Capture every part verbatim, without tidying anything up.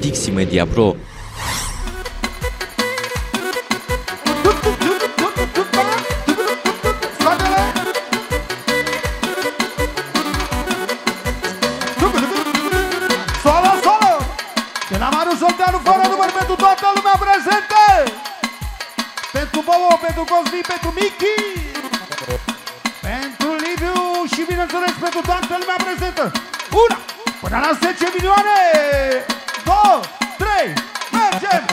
Dixi Media Pro. Pentru Cosmin, pentru Michi, pentru Liviu și bineînțeles pentru toată lumea prezentă. Una, până la zece milioane, două, trei, mergem!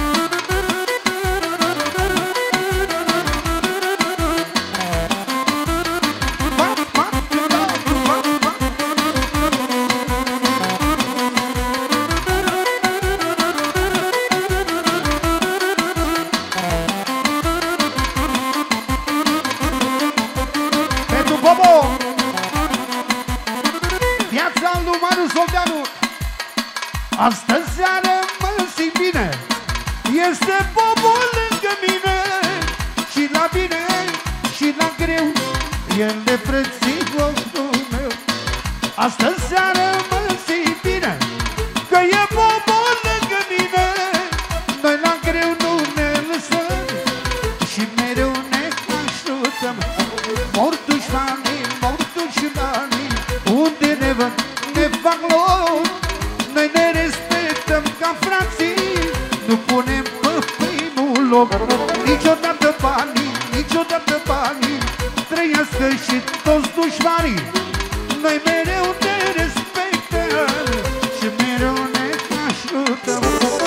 Astăzi seară mă simt bine, este Bobo lângă mine. Și la bine și la greu, el e frățiorul meu. Astăzi seară mă simt bine, că e Bobo lângă mine. Noi la greu nu ne lăsăm și mereu ne ajutăm. Mor dușmanii, mor dușmanii, unde ne văd ne fac loc. Noi ne respectăm ca frații, nu punem pe primul loc. Niciodată banii, niciodată banii, trăiască și toți dușmanii. Noi mereu ne respectăm și mereu ne ajutăm.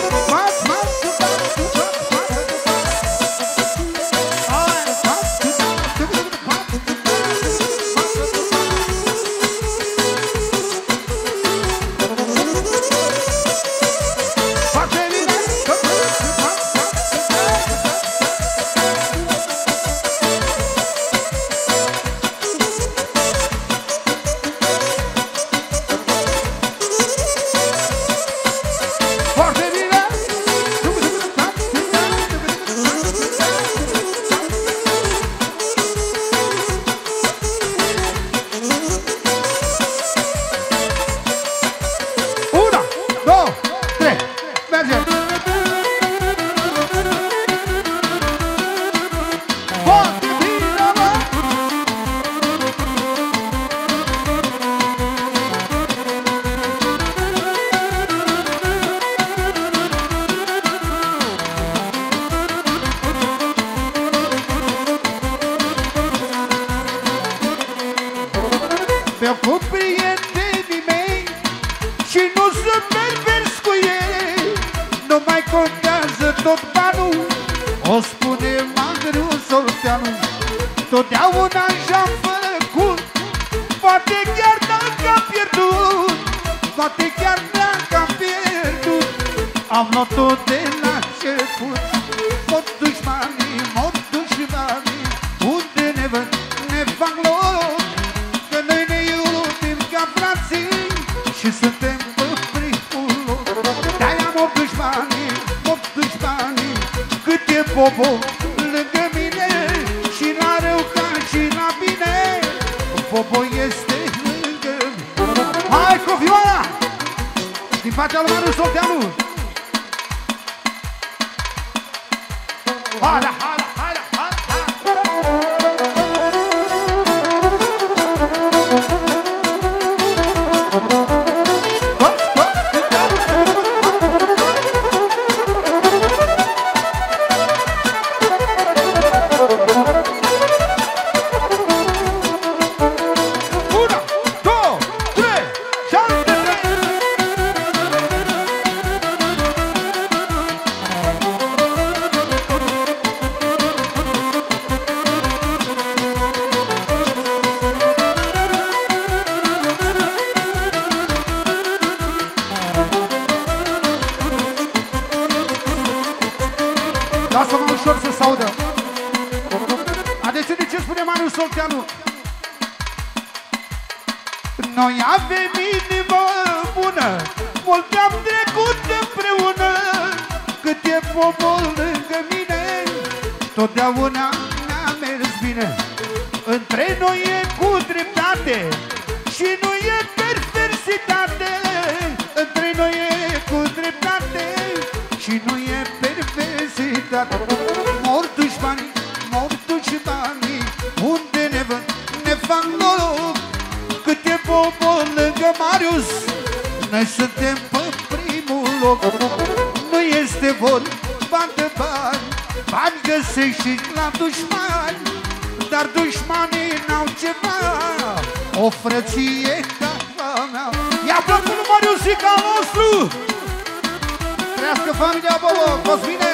Lasă-mă ușor să s-audă. Atențiune, ce spune Marius Solteanu? Noi avem inimă bună, mult am trecut împreună. Cât e popor lângă mine, totdeauna ne-a mers bine. Între noi e cu dreptate și nu e perversitate. Între noi e cu dreptate și nu e perversitate. Mor dușmanii, mor dușmanii, unde ne văd, ne fac noroc. Câte popor lângă Marius, noi suntem pe primul loc. Nu este vorba de bani, bani găsești și la dușmani, dar dușmanii n-au ceva, o frăție ca a mea. Ia plăcut lui Mariusica nostru! Trească familia Bobo, Cosmine!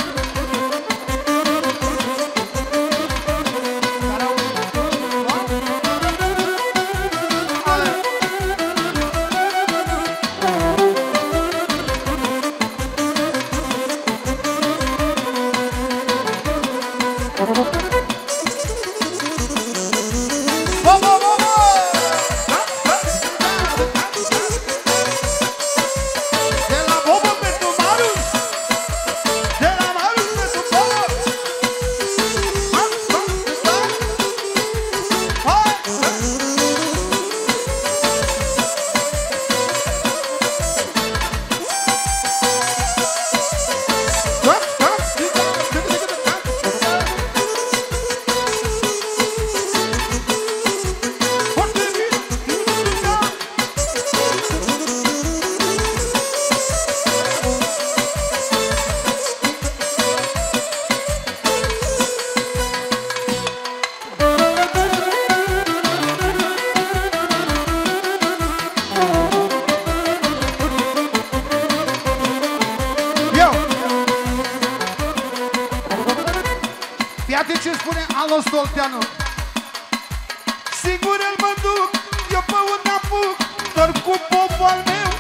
Iată ce spune Alo Stolteanu. Singur el mă duc, eu pe unde apuc, doar cu popul al meu.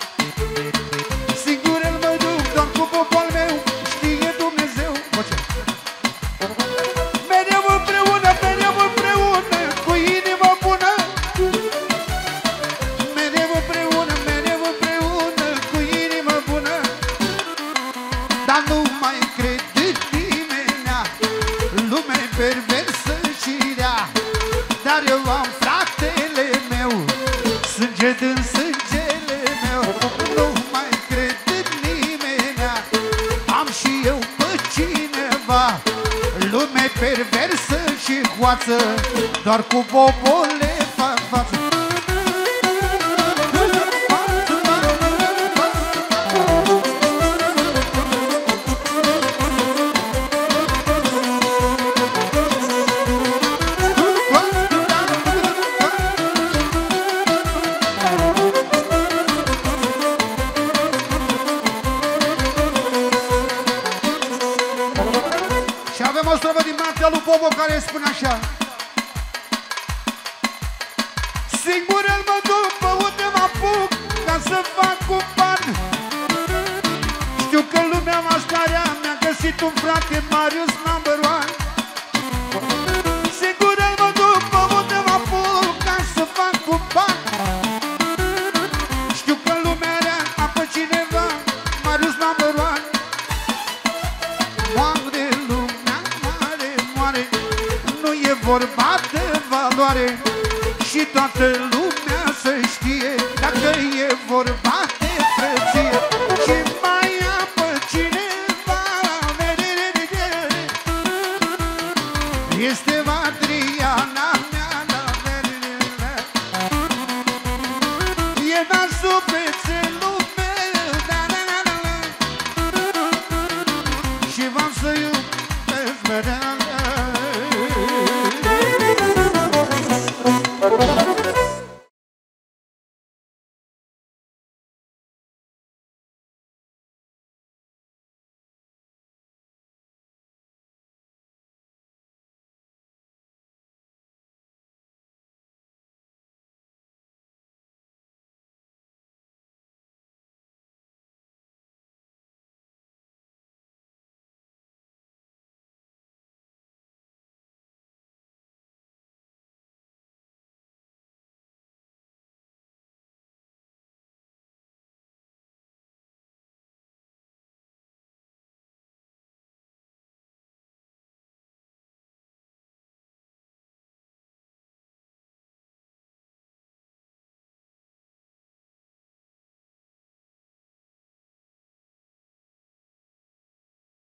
Singur el mă duc, doar cu popul al meu, știe Dumnezeu. Mereu împreună, mereu împreună, cu inimă bună. Mereu împreună, mereu împreună, cu inimă bună. Dar nu mai cred în nimenea, lumea perversă și rea. Dar eu am fratele meu, sânge din sângele meu. Nu mai cred în nimenea, am și eu pe cineva. Lumea perversă și hoață, doar cu bobole fac față. O străbă din Mantea lui Bobo care spune așa: singur el mă duc pe unde mă apuc, ca să fac un ban. Știu că lumea mașcarea mi-a găsit un frate, Marius number one. Singur el mă duc pe unde mă apuc, ca să fac un ban. Știu că lumea rea am pe cineva, Marius number one. Moare lumea, nu e vorba de valoare, și toată lumea să știe